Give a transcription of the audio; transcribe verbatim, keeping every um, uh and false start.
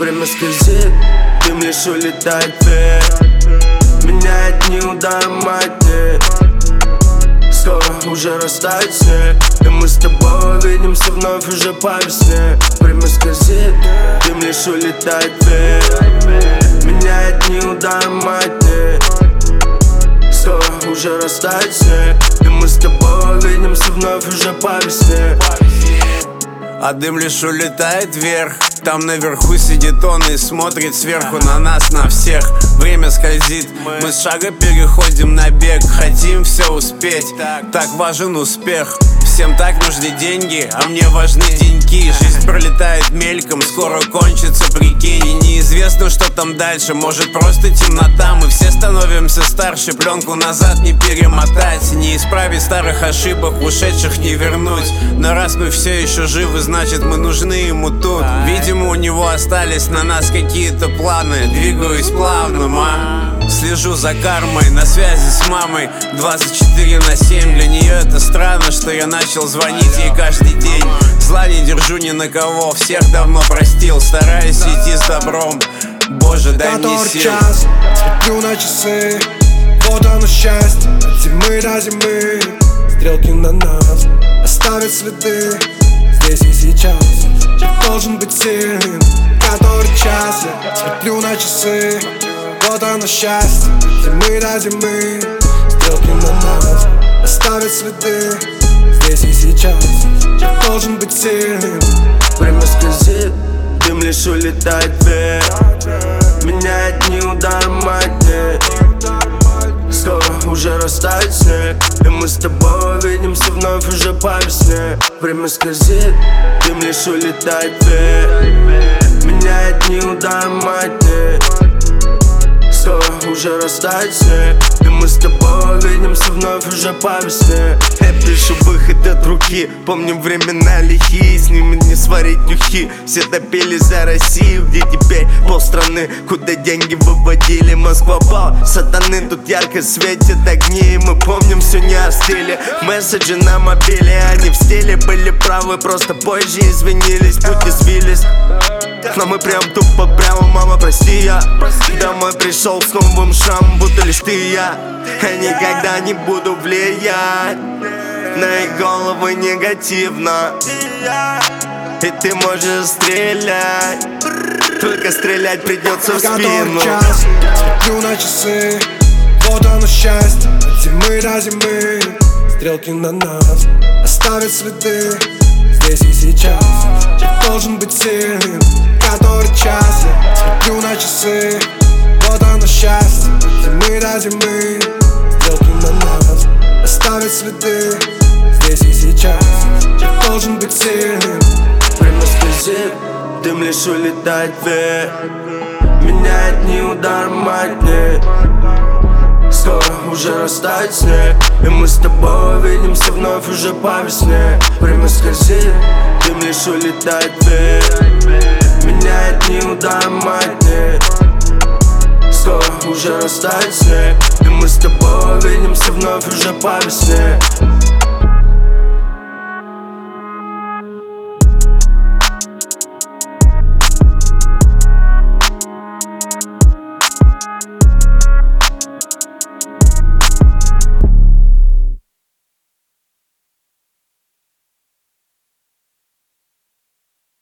Время скользит, дым лишь улетает вверх. Меняет не удар матери. Скоро уже растает снег, и мы с тобой увидимся вновь уже по весне. Время скользит, дым лишь улетает вверх. Меняет не удар матери. Скоро уже растает снег, и мы с тобой увидимся вновь уже по весне. А дым лишь улетает вверх. Там наверху сидит он и смотрит сверху на нас, на всех. Время скользит, мы с шага переходим на бег. Хотим все успеть, так важен успех. Всем так нужны деньги, а мне важны деньги. Жизнь пролетает мельком, скоро кончится, прикинь. И неизвестно, что там дальше, может просто темнота. Мы все становимся старше, пленку назад не перемотать. Не исправить старых ошибок, ушедших не вернуть. Но раз мы все еще живы, значит мы нужны ему тут. Видимо, у него остались на нас какие-то планы. Двигаюсь плавно, ма. Слежу за кармой, на связи с мамой двадцать четыре на семь. Для нее это странно, что я начал звонить ей каждый день. Зла не держу ни на кого, всех давно простил. Стараюсь идти с добром, Боже, дай мне сил. Час, смотрю на часы, вот оно счастье, от зимы до зимы. Стрелки на нас оставят следы здесь и сейчас. Должен быть сильным, который час. Я смотрю на часы, вот оно счастье, от зимы до зимы. Стрелки на нас оставят следы здесь и сейчас. Должен быть сильным. Время скользит, дым лишь улетает вверх. Меняет не удар матери. Скоро уже растает снег, и мы с тобой увидимся вновь уже по весне. Время скользит, дым лишь улетает вверх. Меняет не удар матери. Скоро уже растает снег, и мы с тобой увидимся вновь уже по весне. Я пишу выход от руки, помним времена лихие. С ними не сварить нюхи, все топили за Россию. Где теперь полстраны, куда деньги выводили. Москва бал, сатаны, тут ярко светят огни. И мы помним, все не остыли. Месседжи на мобиле, они в стиле. Были правы, просто позже извинились. Путь извились, но мы прям тупо прямо, мама, прости я. Домой пришел с новым шрамом, будто лишь ты и я. Я никогда не буду влиять на их головы негативно. И ты можешь стрелять, только стрелять придется в спину. Час, смотрю на часы, вот оно счастье, от зимы до зимы. Стрелки на нас оставят следы здесь и сейчас. Должен быть сильным, который час. Я смотрю на часы, вот оно счастье, от зимы до зимы. Стрелки на нас оставят следы здесь и сейчас. Должен быть сильным. Время скользит, дым лишь улетает вверх. Меняет не удар матери. Скоро уже растает снег, и мы с тобой увидимся вновь уже по весне. Время скользит, дым лишь улетает вверх. Меняет не удар матери. Скоро уже растает снег, и мы с тобой увидимся вновь уже по весне.